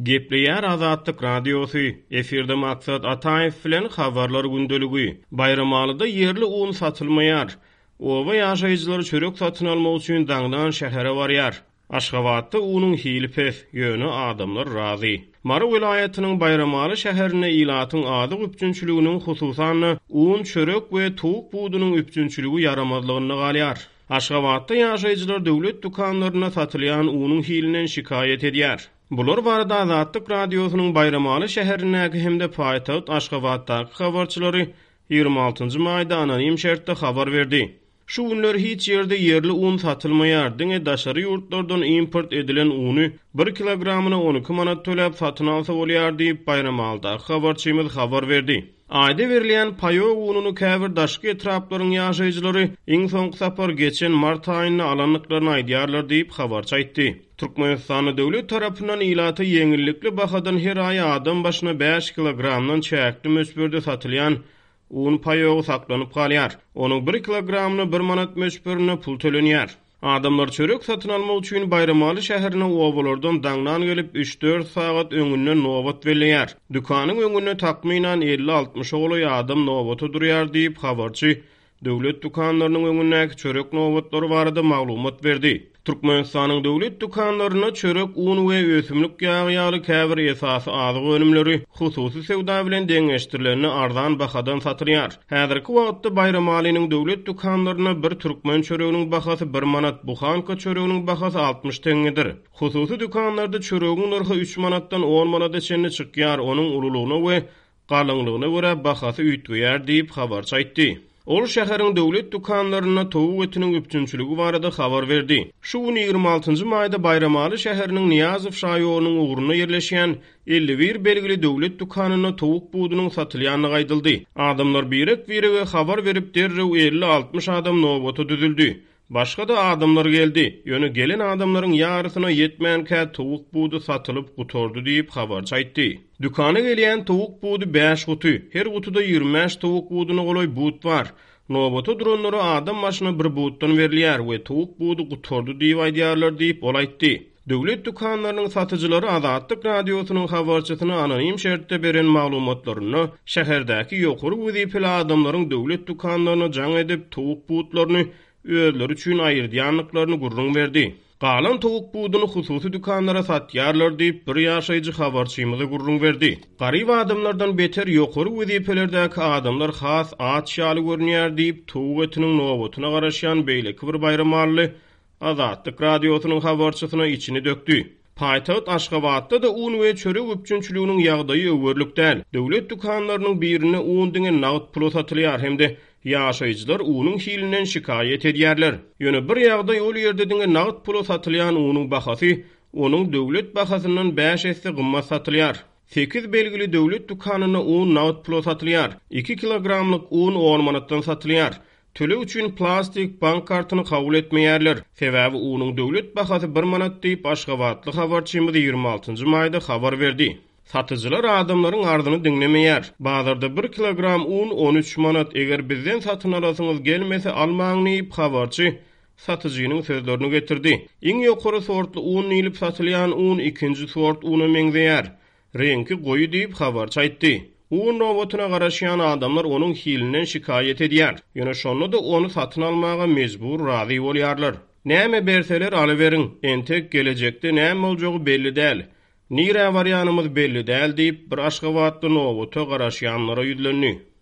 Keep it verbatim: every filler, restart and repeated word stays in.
Gepleýär Azatlyk radiosu, efirde maksat Ataýew bilen habarlar gündöligi. Bayramalyda yerli un satylmaýar. Oba ýaşaýjylar çörek satyn almak üçin daňdan şähere barýar. Aşgabatda unyň hilpes, ýöne adamlar razy. Mara vilayatynyň Bayramaly şäherine ilatyň adyk üpçünçiliginiň hususan un, çörek we tuğuk buğdunyň üpçünçiligi yaramazlygyny galýar. Aşgabatda ýaşaýjylar döwlet dukanlaryna satylýan unyň hilinden şikayet edýär. Bular barada Azatlyk radiosynyň Bayramaly şäherinäki hemde paýtagat Aşgabatdaky habarçylary ýygrimi altynjy maýda anonim şertde habar berdi. Şu günler hiç yerde yerli un satylmaýar. Diňe daşary ýurtlardan import edilen uny bir kilogramyna on iki manat töläp satyn alsa bolýar diýip Bayramalydaky habarçymyz habar berdi. Aýda berilýän paýok ununy käbir daşky etraplaryň ýaşaýjylary iň soňky sapar geçen mart aýyna alanlyklaryny aýdýarlar diýip habarçy aýtdy. Türkmenistany döwlet tarapyndan ilaty ýeňillikli bahadan her aý adam başyna beş kilogramdan çäkli möçberde satylýan un paýogy saklanyp galýar. Onuň bir kilogramyny bir manat möçberine pul tölenýär. Adamlar çörek satyn almak üçin Bayramaly şäherine obalardan daňdan gelip üç dört sagat öňünden nobat belýär. Dükanyň öňüne takmynan elli altmış ogly adam nobata durýar diýip habarçy döwlet dukanlarynyň öňündäki çörek nobatlary barada maglumat berdi. Türkmenistanyň döwlet dukanlaryna çörek un we ösümlik ýagy ýaly käbir esasy azyk önümleri hususy sewda bilen deňeşdirilenini arzan bahadan satylýar. Häzirki wagtda Bayramalynyň döwlet dukanlaryna bir türkmen çöreginiň bahasy bir manat, buhanka çöreginiň bahasy altmış teňedir. Hususy dukanlarda çöregiň narhy üç manatdan on manata çenli çykýar. Onuň ululugyna we galynlygyna görä bahasy üýtgýär diýip habarçy aýtdy. Ol şäheriň döwlet dukanlaryna towuk etiniň üpçünçiligi barada habar berdi. Şu gün ýygrimi altynjy maýda Bayramaly şäheriniň Niýazow şaýowynyň ugruna ýerleşýän elli bir belgili döwlet dukanyna towuk buğdunyň satylýanyny gaýdyldy. Adamlar birek birege habar berip derrew elli altmış adam nobata düzüldi. Başga da adamlar geldi. Ýöne gelen adamlaryň ýarysyna ýetmän kä towuk buğdu satylyp gutordy diýip habarçy aýtdy. Dükana gelýän towuk buğdu beş guty. Her gutyda ýygrimi beş towuk buğduny goloý buğd bar. Nobata duranlara adam başyna bir buğddan berilýär we towuk buğdu gutordy diýip aýdýarlar diýip ol aýtdy. Döwlet dukanlarynyň satyjylary Azatlyk radiosynyň habarçysyna anonim şertde beren maglumatlaryny şäherdäki ýokary wezipeli adamlaryň döwlet dukanlaryna jaň edip towuk buğdlaryny özleri üçin aýyrdyanlyklaryny gurrun berdi. Galan towuk buğduny hususy dukanlara satýarlar diýip bir ýaşaýjy habarçymyza gurrun berdi. Garyb adamlardan beter ýokary wezipelerdäki adamlar has at şaly görnýär diýip towuk etiniň nobatyna garaşýan beýleki bir Bayramaly Azatlyk radiosynyň habarçysyna içini dökdi. Paýtagat Aşgabatda da un we çörek üpçünçiliginiň ýagdaýy öwürlük däl. Döwlet dukanlarynyň birine un diňe nagd pul satylýar hemde ýaşaýjylar unyň hilinden şikayet edýärler. Ýöne bir ýagdaý ol ýerde diňe nagd pul satylýan unyň bahasy onuň döwlet bahasyndan beş esse gymmat satylýar. sekiz belgili döwlet dukanyna un nagd pul satylýar. iki kilogramlyk un on manatdan satylýar. Töle üçin plastik bank kartyny kabul etmeýärler. Sebäbi unyň döwlet bahasy bir manat diýip Aşgabatlyk habarçymyz ýygrimi altynjy maýda habar berdi. Satyjylar adamlaryň arzyny diňlemeýär. Bazarda bir kilogram un on üç manat, eger bizden satyn alasyňyz gelmese almaňyz diýip habarçy satyjynyň sözlerini getirdi. Iň ýokary sortly un ilip satylýan un ikinji sort una meňzeýär. Rengi goýy diýip habarçy aýtdy. Un nobatyna garaşýan adamlar onuň hilinden şikayet edýär. Ýöne şonda da onu satyn almaga mejbur razy bolýarlar. Näme berseler alyberin, entek gelecekde näme boljagy belli däl. Nire barýanymyz belli däl diýip bir Aşgabatda nobata garaşýanlara ýüzlenýär.